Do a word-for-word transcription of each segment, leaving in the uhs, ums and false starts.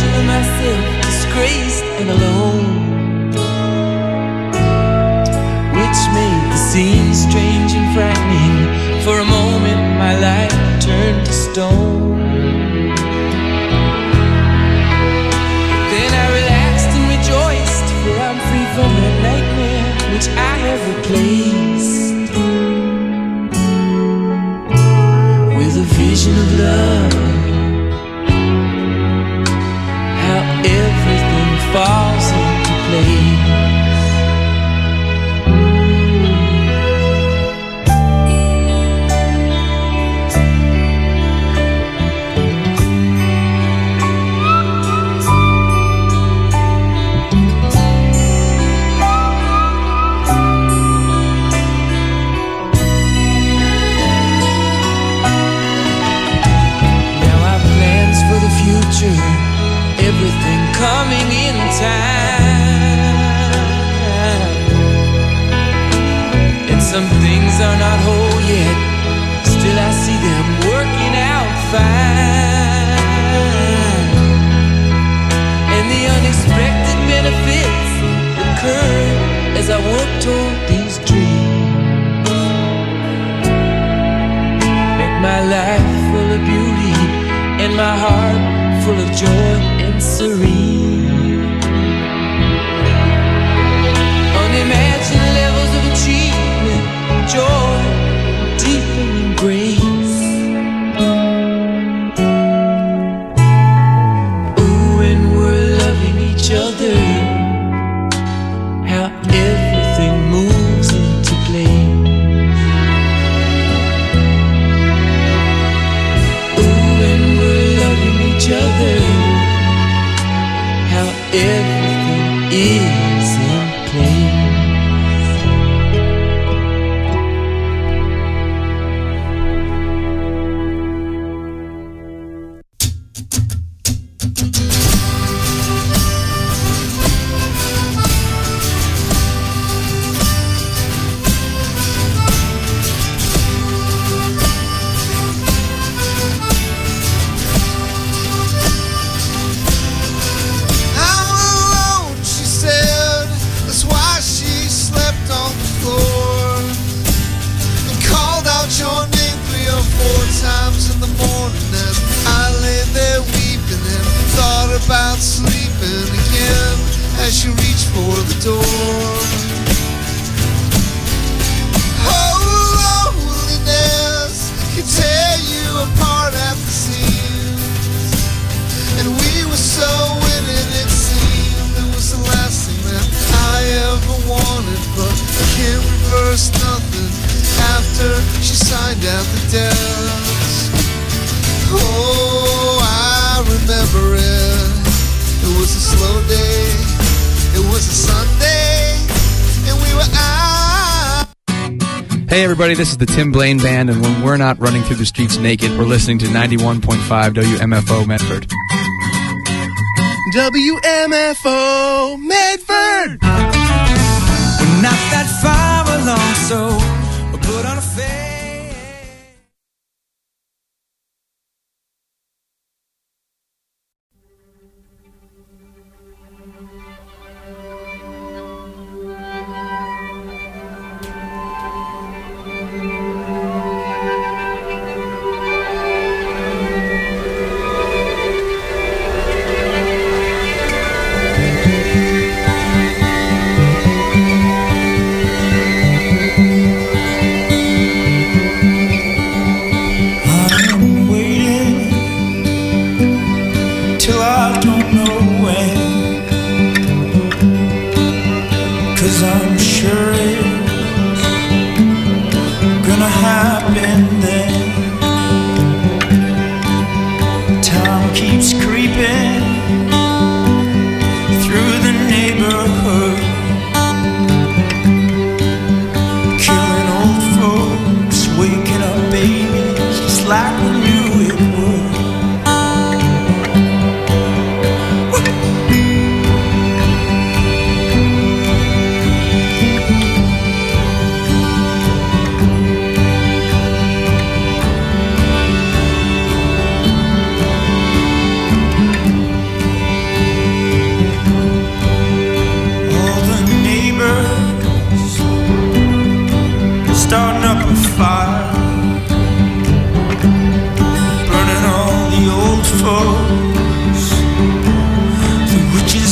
imagine myself disgraced and alone, which made the scene strange and frightening. For a moment my life turned to stone. Then I relaxed and rejoiced, for I'm free from that nightmare which I have replaced with a vision of love. How everything falls into place. Everything coming in time, and some things are not whole yet, still I see them working out fine. And the unexpected benefits occur as I work toward these dreams. Make my life full of beauty and my heart full of joy and serene. Unimagined levels of achievement, joy, deepening grace. Ooh, and we're loving each other, how everything moves into place. Each other, how everything is in place. About sleeping again as you reach for the door. Oh, loneliness can tear you apart at the seams, and we were so winning it seemed. It was the last thing that I ever wanted, but I can't reverse nothing after she signed out the desk. Oh, I remember it. It was a slow day, it was a Sunday, and we were out. Hey everybody, this is the Tim Blaine Band, and when we're not running through the streets naked, we're listening to ninety-one point five W M F O Medford. W M F O Medford! We're not that far along, so we'll put on a face.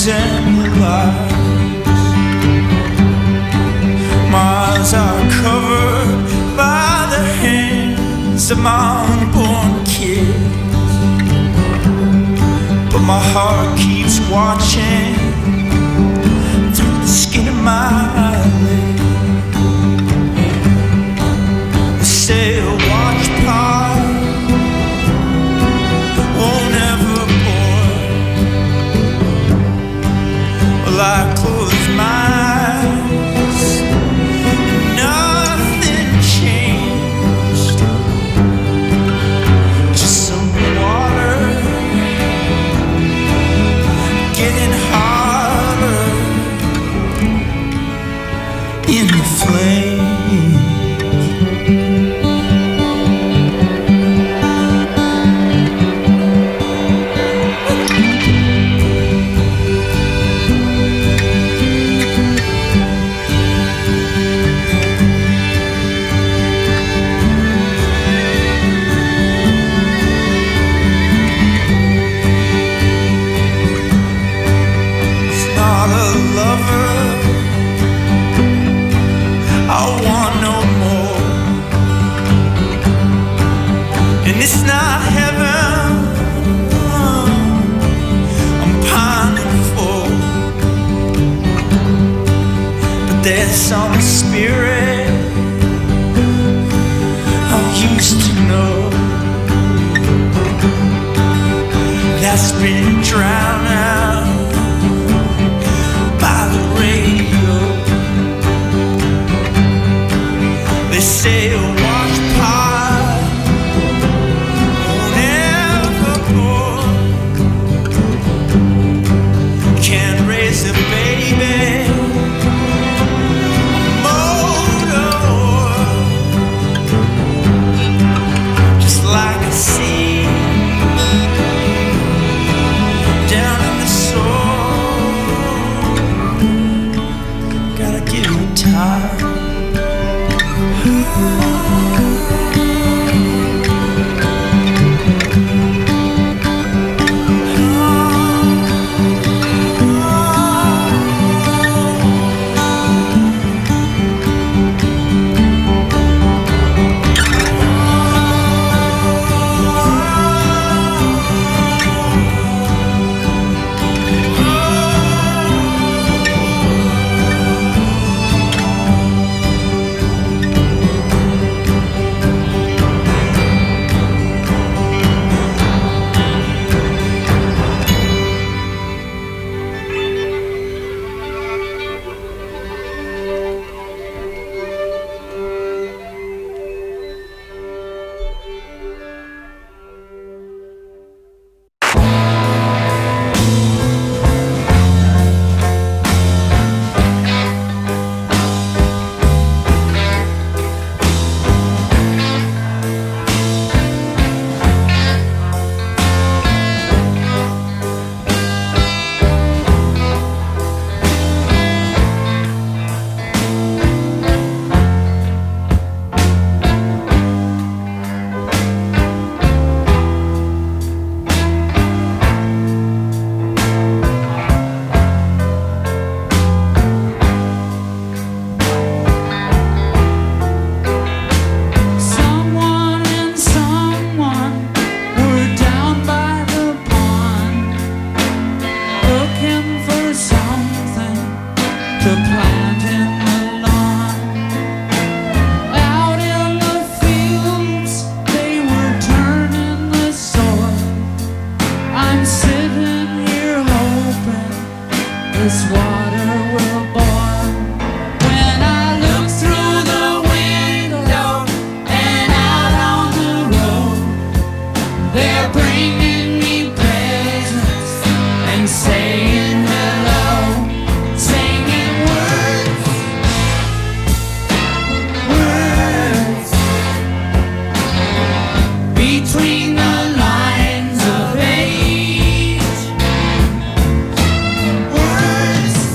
stars and the lights. Miles are covered by the hands of my unborn kids, but my heart keeps watching through the skin of my leg. They say a watch part won't ever bore. Well, I close my eyes, nothing changed. Just some water getting hotter in the flames. It's not heaven I'm pining for, but there's some spirit I used to know that's been drowned out by the radio. They say a watch part can't raise a baby, motor, just like a seed down in the soil. Gotta give it time. Words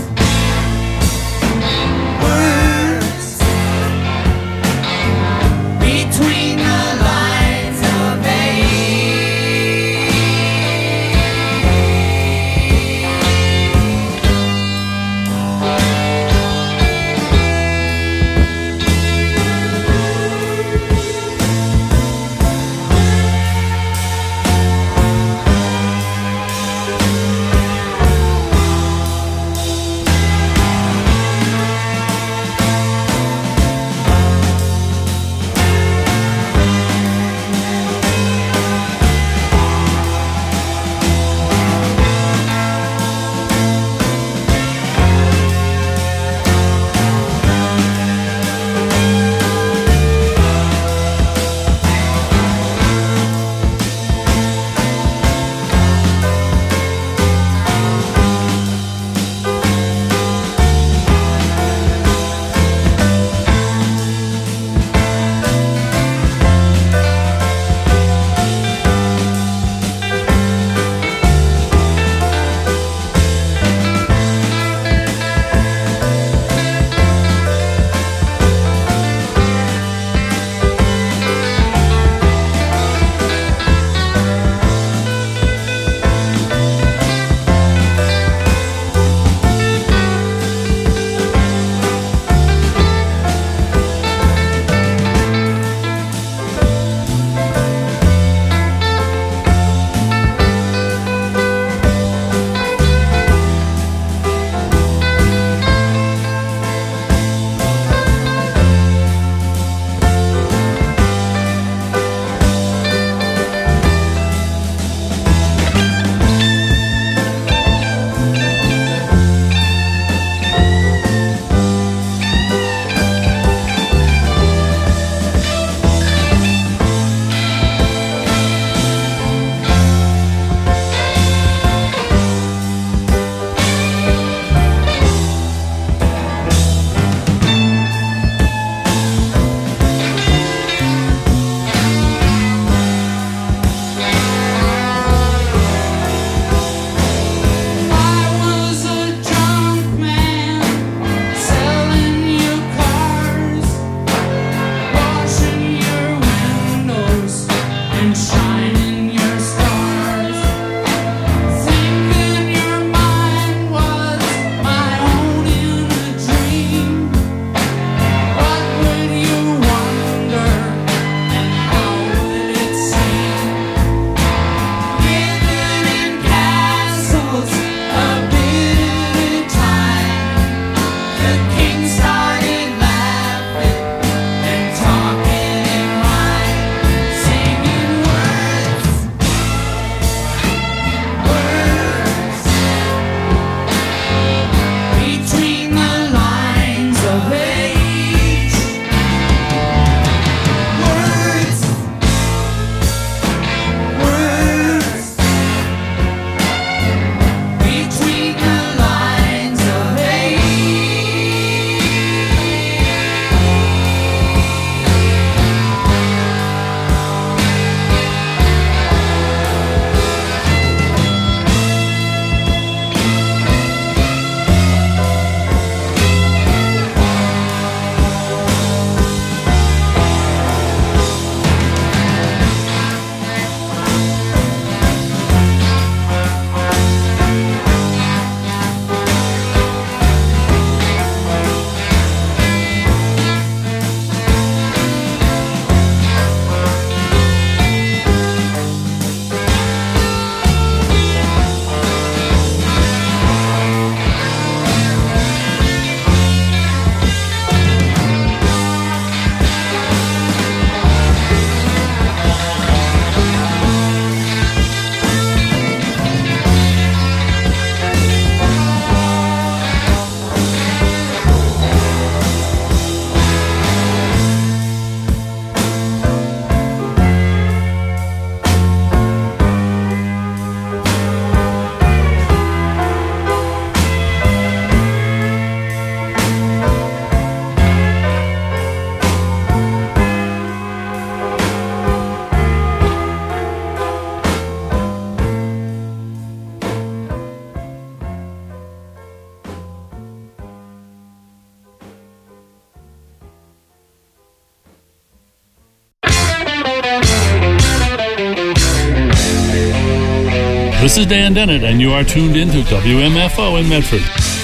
This is Dan Dennett, and you are tuned into W M F O in Medford.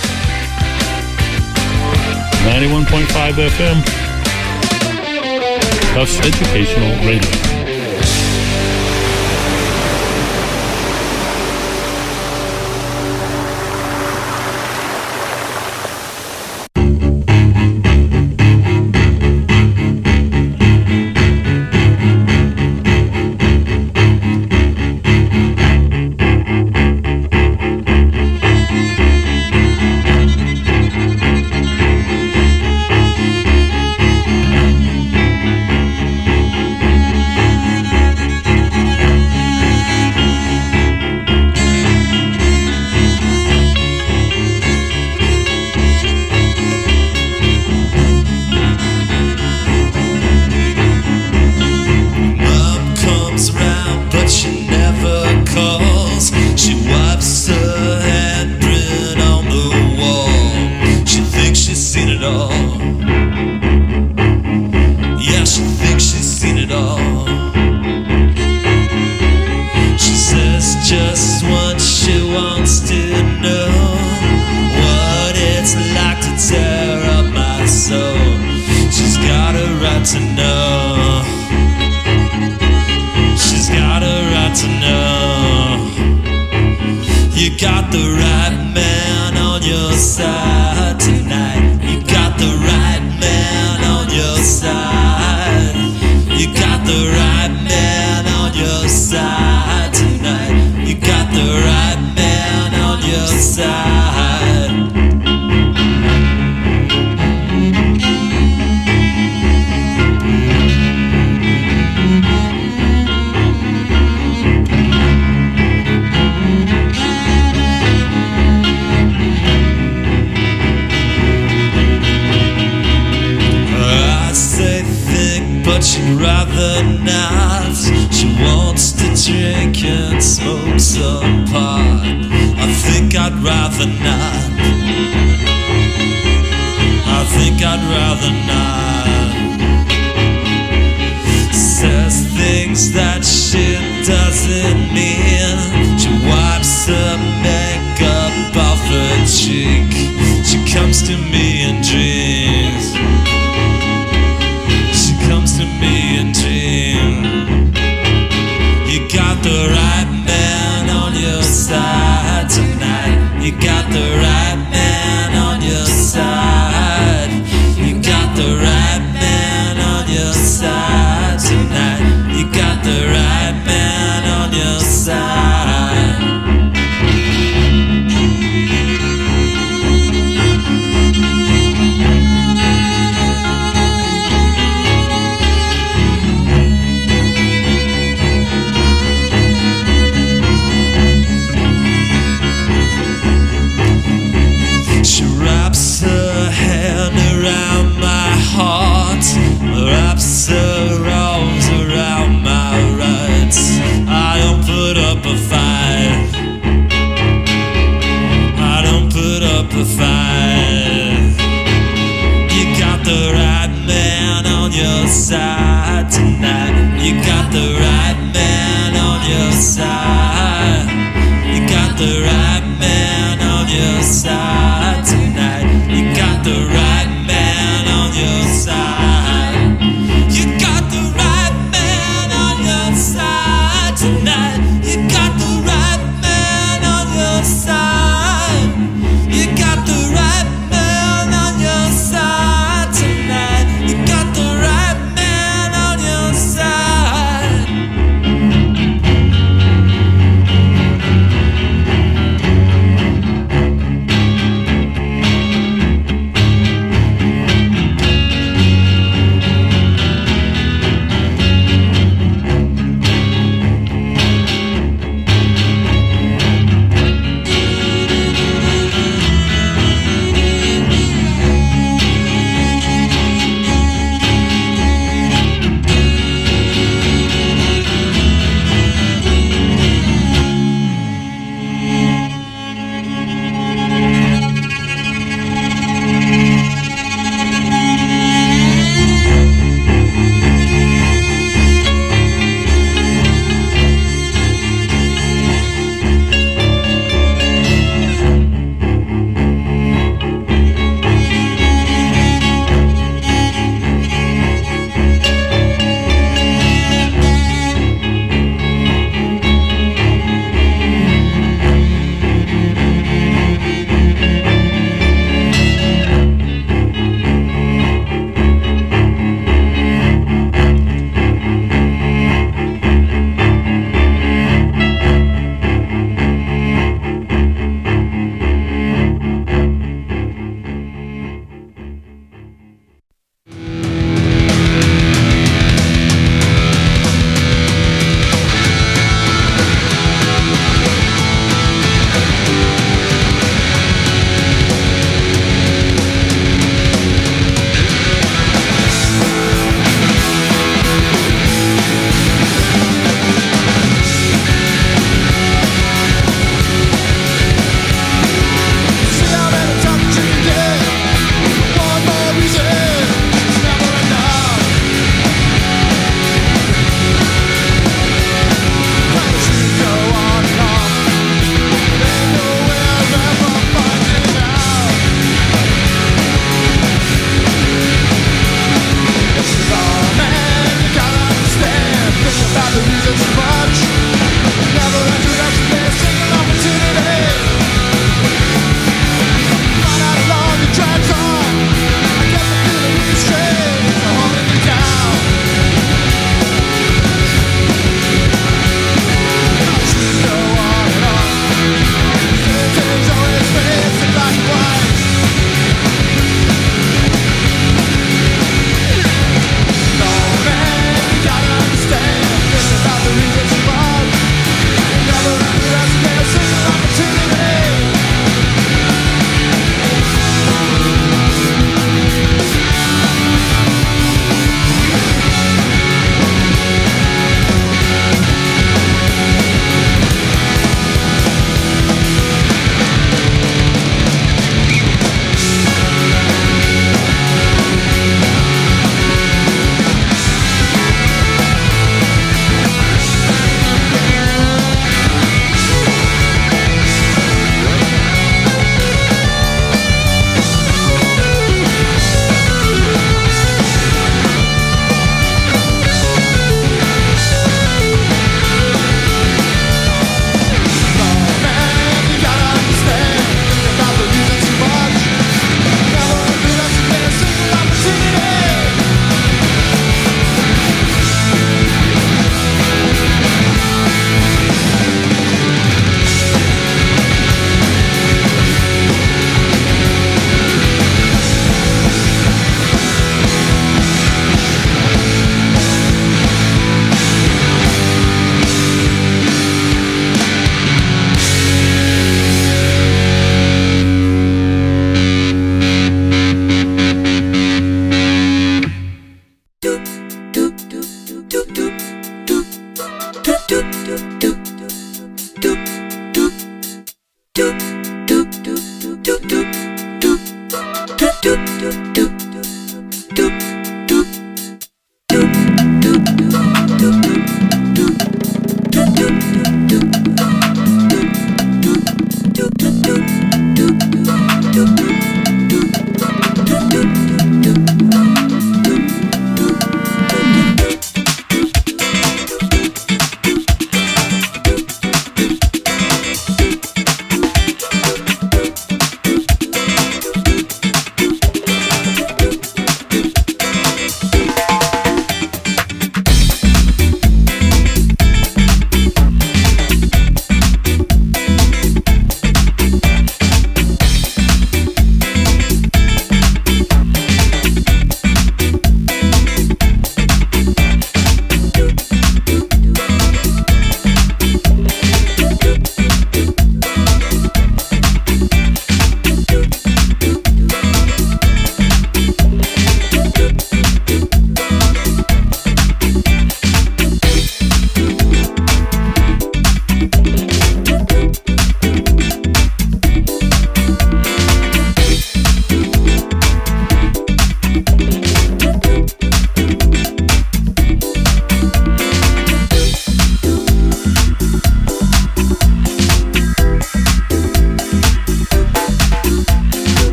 ninety-one point five F M. Tufts Educational Radio.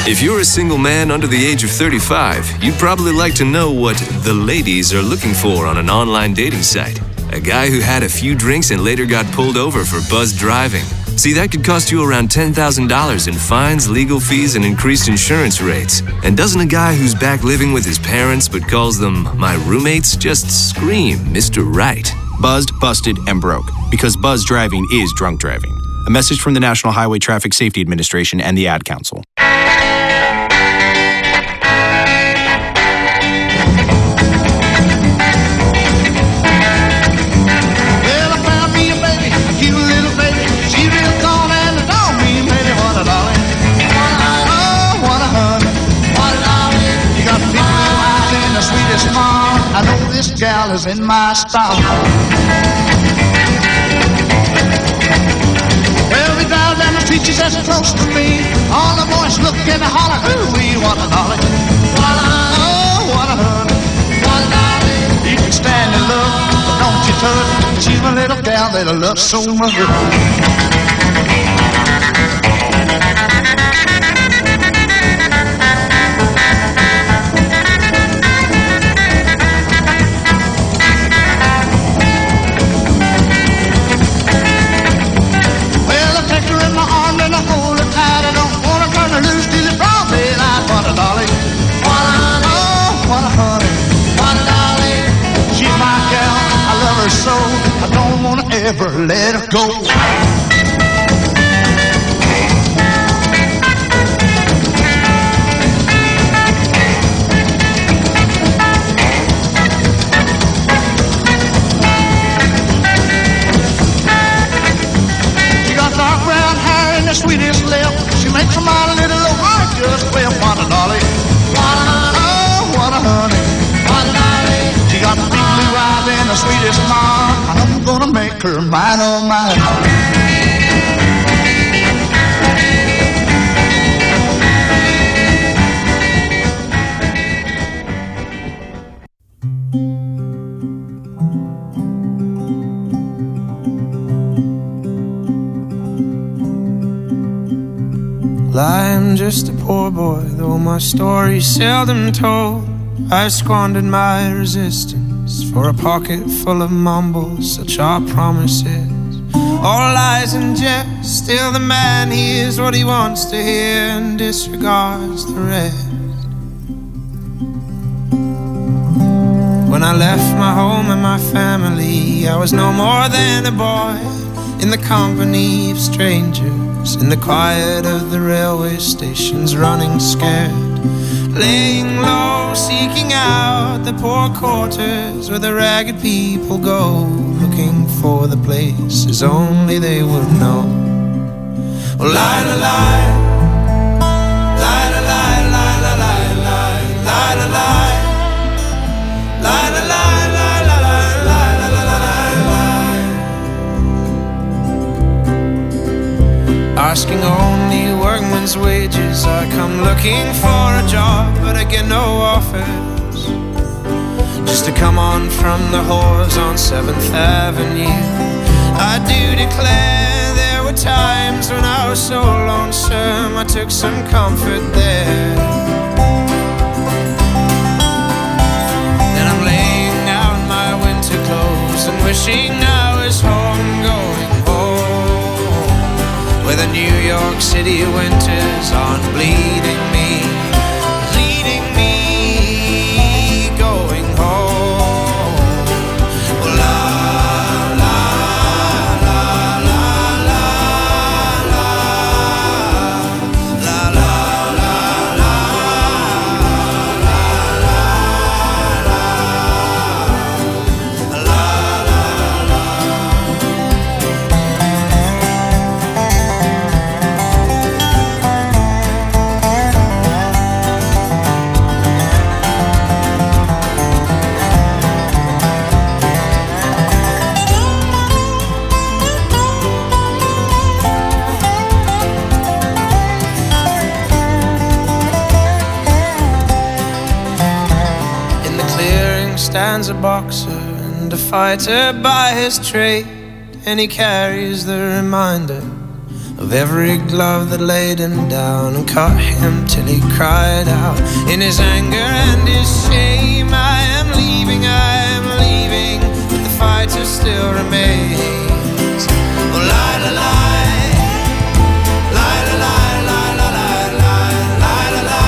If you're a single man under the age of thirty-five, you'd probably like to know what the ladies are looking for on an online dating site. A guy who had a few drinks and later got pulled over for buzzed driving. See, that could cost you around ten thousand dollars in fines, legal fees, and increased insurance rates. And doesn't a guy who's back living with his parents but calls them my roommates just scream Mister Right? Buzzed, busted, and broke. Because buzz driving is drunk driving. A message from the National Highway Traffic Safety Administration and the Ad Council. I know this gal is in my style. Well, we drive down the street, she's as close to me. All the boys look and holler, ooh, we want a dolly. Oh, what a honey. You can stand and look, but don't you touch. She's my little gal that I love so much. So I don't wanna ever let her go. She got dark brown hair and the sweetest lip. She makes a smile a little low, I just well, what a dolly. Oh, what a honey. She got big blue eyes and the sweetest smile. I'm gonna make her mine, oh mine. Well, I'm just a poor boy, though my story's seldom told. I squandered my resistance for a pocket full of mumbles. Such are promises, all lies and jest. Still the man hears what he wants to hear and disregards the rest. When I left my home and my family, I was no more than a boy in the company of strangers, in the quiet of the railway stations, running scared, laying low, seeking out the poor quarters where the ragged people go, looking for the places only they would know. Oh, lie, lie, lie, lie, lie, lie, lie, lie, lie, lie, lie, lie, lie, lie, lie. Asking only workman's wages, I come looking for a job, but I get no offers. Just to come on from the whores on seventh Avenue. I do declare there were times when I was so lonesome, I took some comfort there. Then I'm laying out my winter clothes and wishing I was home, going where the New York City winters aren't bleeding me, leading me, going home. Oh, la, la, la, la, la, la, la, la, la, la, la, la, la. Stands a boxer and a fighter by his trade, and he carries the reminder of every glove that laid him down and cut him till he cried out in his anger and his shame, I am leaving, I am leaving, but the fighter still remains. Oh, lie, lie, lie, lie, lie, lie, lie, lie, lie, lie, lie, lie.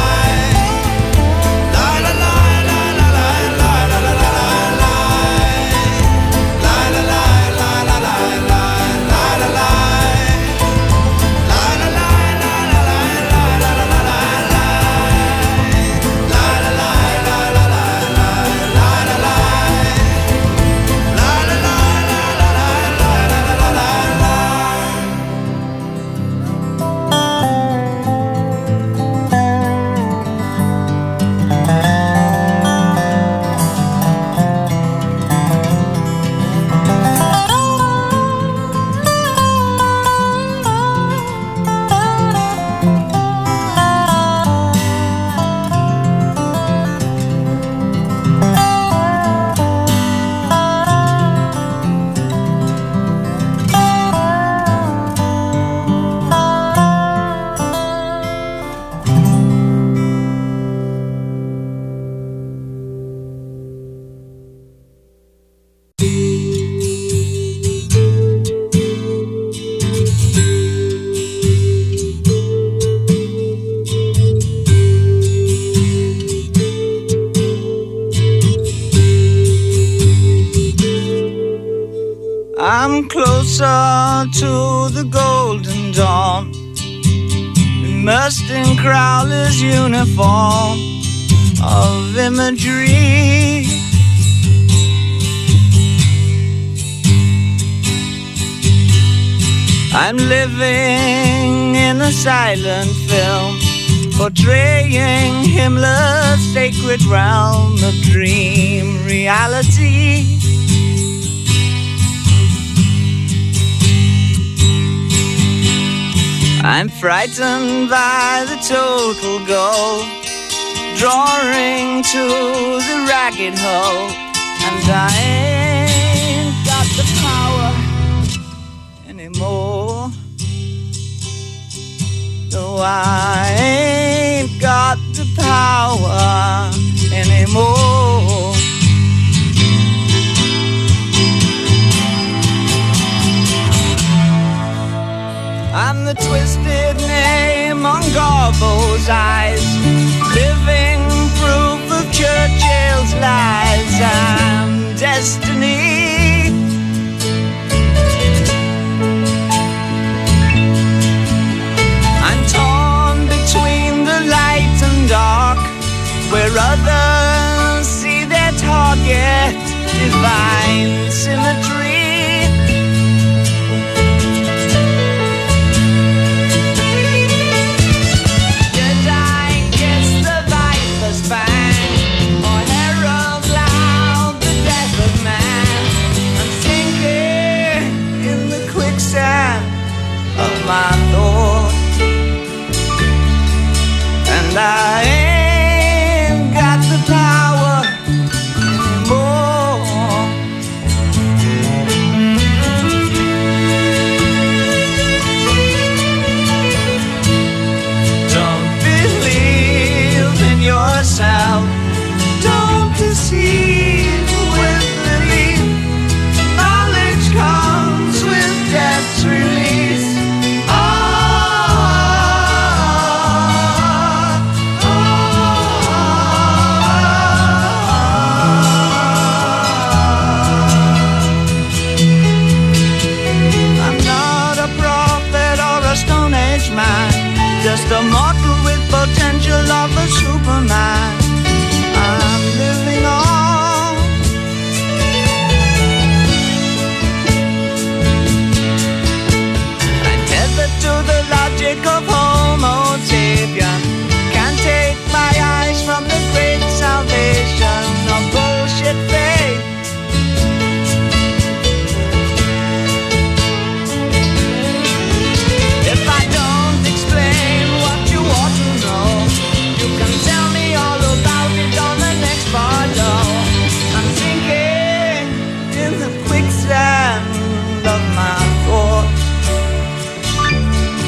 I'm closer to the golden dawn, immersed in Crowler's uniform of imagery. I'm living in a silent film, portraying Himmler's sacred realm of dream reality. I'm frightened by the total goal, drawing to the ragged hole, and I ain't got the power anymore. No, I ain't got the power anymore. I'm the twisted name on Garbo's eyes, living proof of Churchill's lies. I'm destiny. I'm torn between the light and dark, where others see their target, divine symmetry. My thoughts, and I ain't got the power anymore. Don't believe in yourself, don't deceive with belief. Knowledge comes with death's release. Just a mortal with potential of a Superman. I'm living on. I'm tethered to the logic of Homo sapien. Can't take my eyes from the great salvation of bullshit faith. If I don't explain what you ought to know, you can tell me all about it on the next follow. I'm sinking in the quicksand of my thoughts.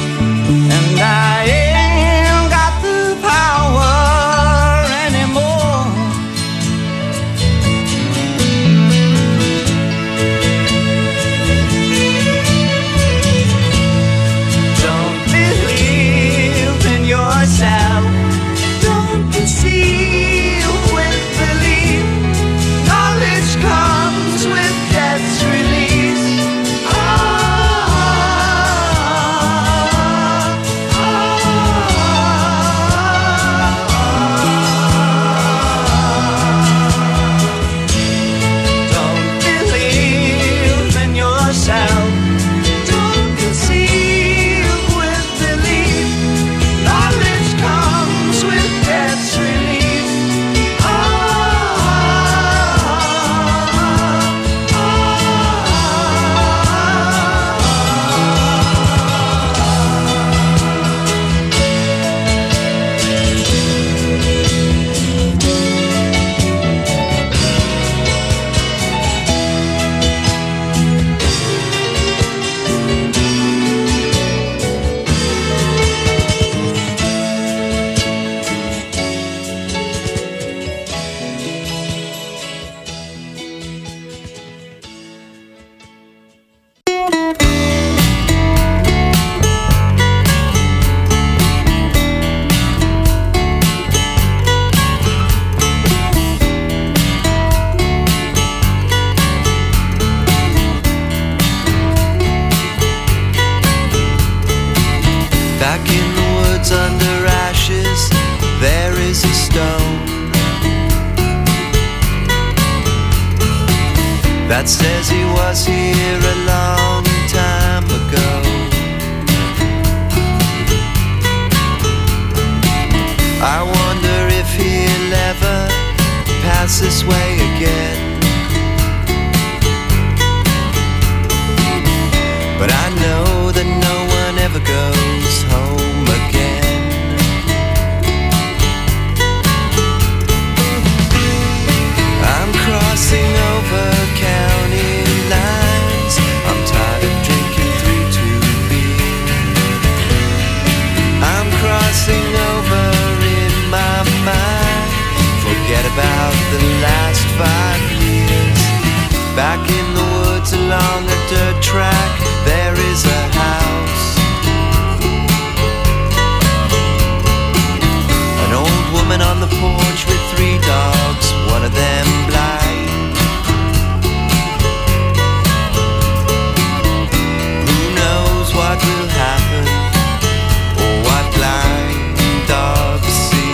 that says he was here a long time ago. I wonder if he'll ever pass this way again. But I know that no one ever goes home again. I'm crossing over county lines. I'm tired of drinking three two beer. I'm crossing over in my mind. Forget about the last five years. Back in the woods along a dirt track, there is a house. An old woman on the porch with three dogs, one of them blind. Who knows what will happen, or what blind dogs see.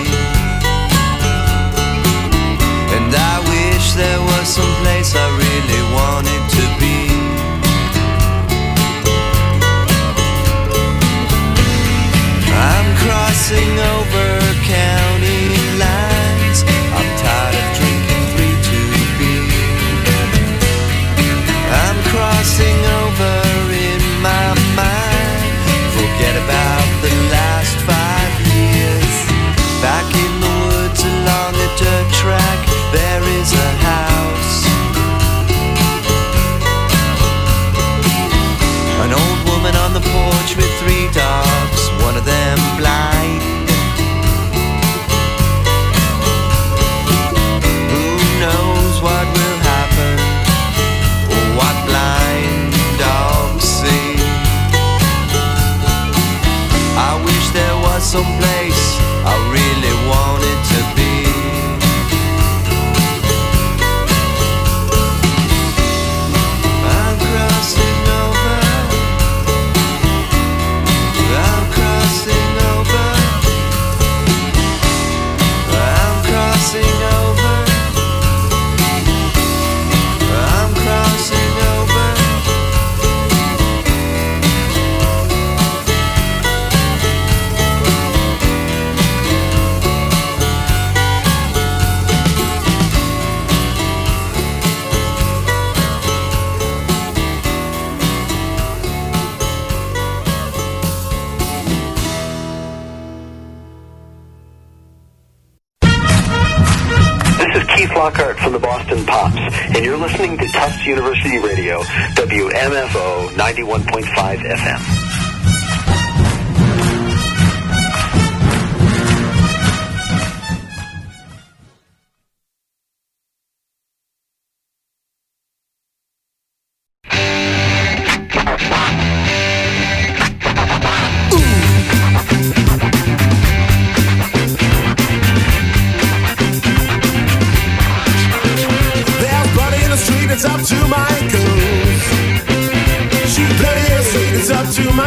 And I wish there was some place I really wanted to be. I'm crossing over county lines. I'm tired of drinking three two beer. I'm crossing over in my mind. Forget about the last five years. Back in the woods along a dirt track, there is a house. An old woman on the porch with three dogs, one of them blind. Who knows what will happen, or what blind dogs see. I wish there was some place I really wanted to be. I'm crossing over. I'm crossing over. I'm crossing over. I'm crossing over. This is Keith Lockhart from the Boston Pops, and you're listening to Tufts University Radio, W M F O ninety-one point five F M. There's blood in the street, it's up to my ankles. Shoot bloody in the street, it's up to my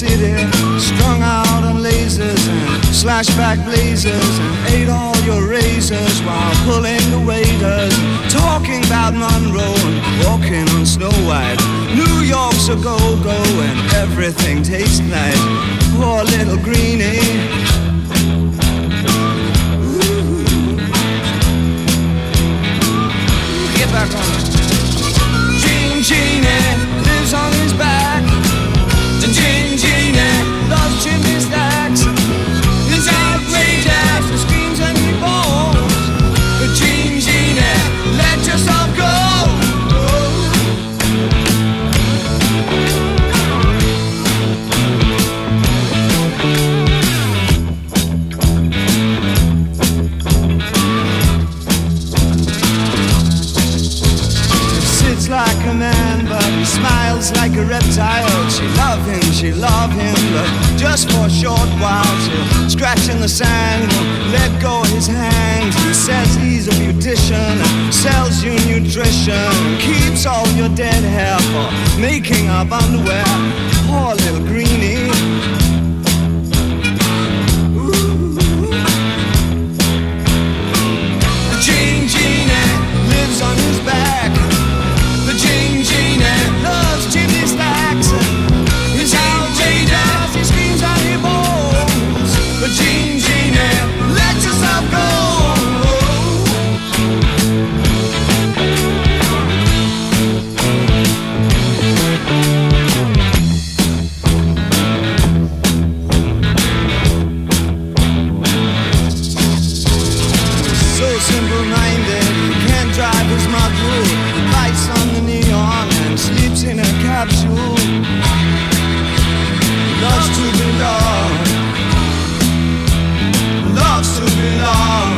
city, strung out on lasers and slashback blazers, and ate all your razors while pulling the waiters, talking about Monroe and walking on Snow White. New York's a go-go and everything tastes nice. Poor little greenie. Get back on it. Gene Genie lives on his back. The Gene Genie loves chimney stacks. It's outrageous, he screams and he balls. The Gene Genie, let yourself go. Like a man, but he smiles like a reptile. She love him, she love him, but just for a short while. She'll scratch in the sand, won't let go of his hand. He says he's a beautician, sells you nutrition, keeps all your dead hair for making up underwear. Poor little greenie. Ooh. The Gene Genie lives on his back. The Gene Genie loves chimney stacks. He's outrageous, he screams and he bawls. The Gene Genie, let yourself go. So simple-minded, he can't drive his model. Lights on the neon and sleeps in a capsule. Loves to belong. Loves to belong.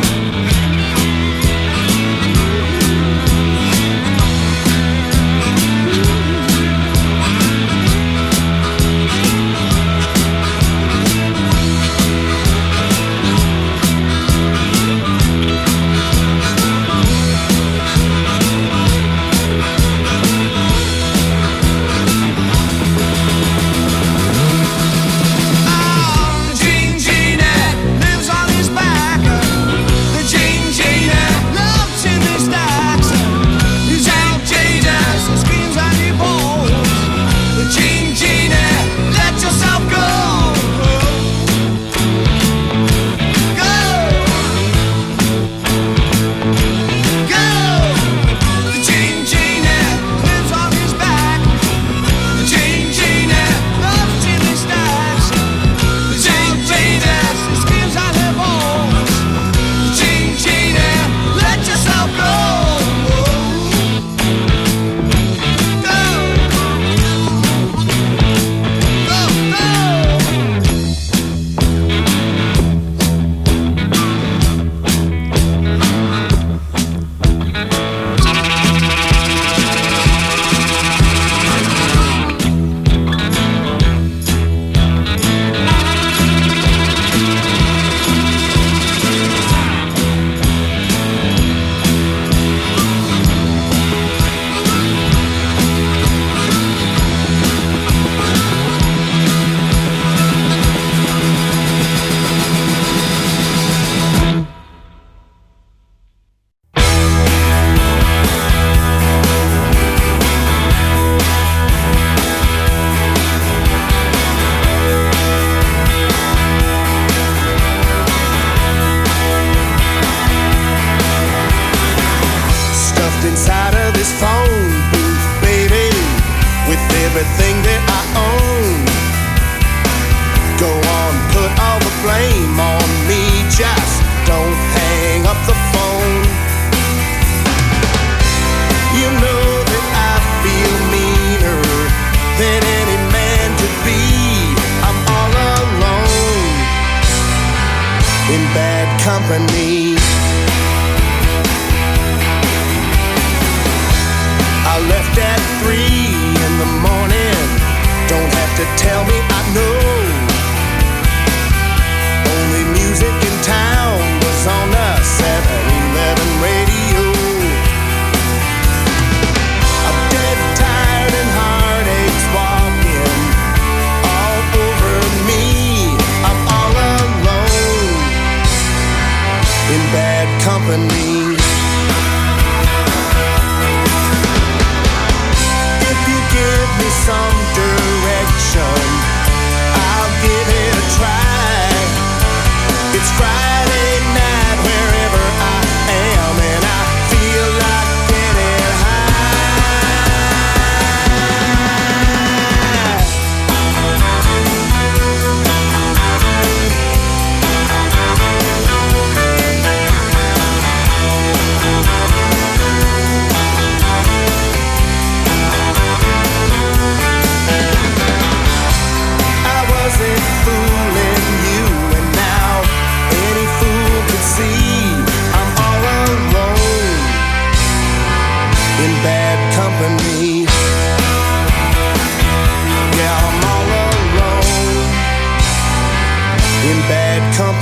Over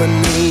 company